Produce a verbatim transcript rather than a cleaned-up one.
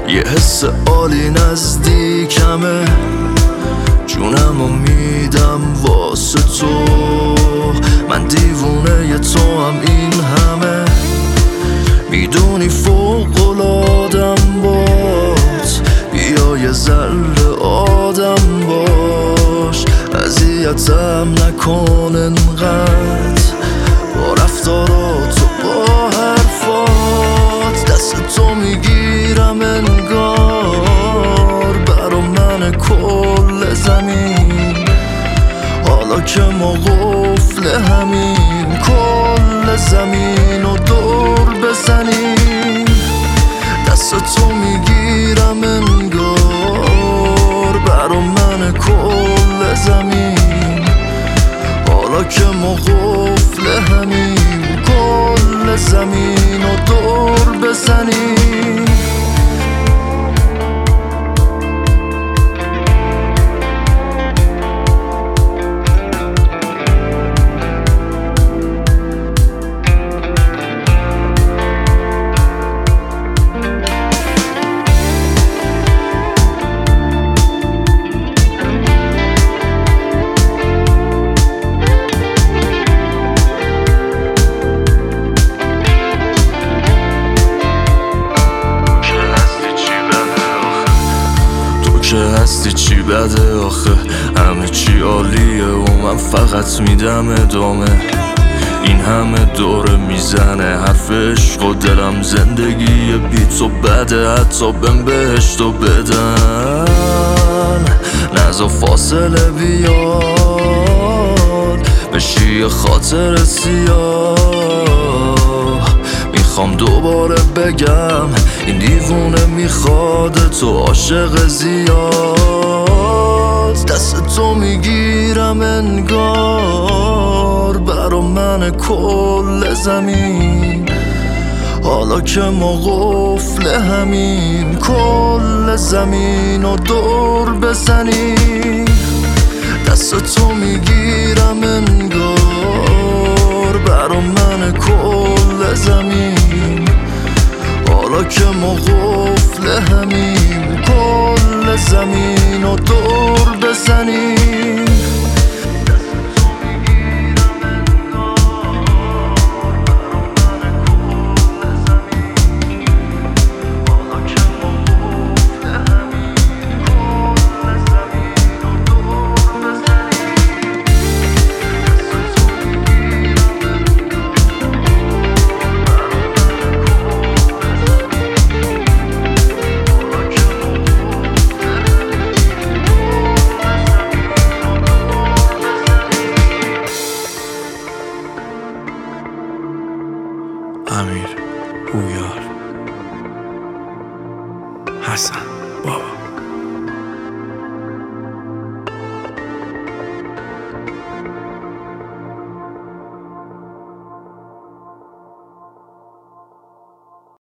یه حس عالی نزدیکمه، جونمو میدم واسه تو. من دیوونه ی تو هم این همه، میدونی فوق‌العاده‌ام باز. بیا یه ذره آدم باش، اذیتم نکن انقدر با رفتارات و با حرفات. دست تو میگیرم انگار برا من کل زمین، حالا که ما قفل همین کل زمین و دور بزنیم. دست تو میگیرم انگار برا من کل زمین، حالا که ما قفل همین کل زمین و دور بزنیم. که هستی چی بده آخه، همه چی عالیه و من فقط میدم ادامه. این همه دوره میزنه حرف عشق و دلم زندگی بی تو بده، حتی بهم بهشت و بدن. نزا فاصله بیاد بشی یه خاطر سیاه. میخوام دوباره بگم این دیوونه میخواد تو عاشق زیاد. دست تو میگیرم انگار برا من کل زمین، حالا که ما قفل همین کل زمین و دور بزنیم. دست تو میگیرم انگار برا من کل زمین، حالا که ما قفل همین کل زمین و دور بزنیم. امیر هویار، حسن بابا.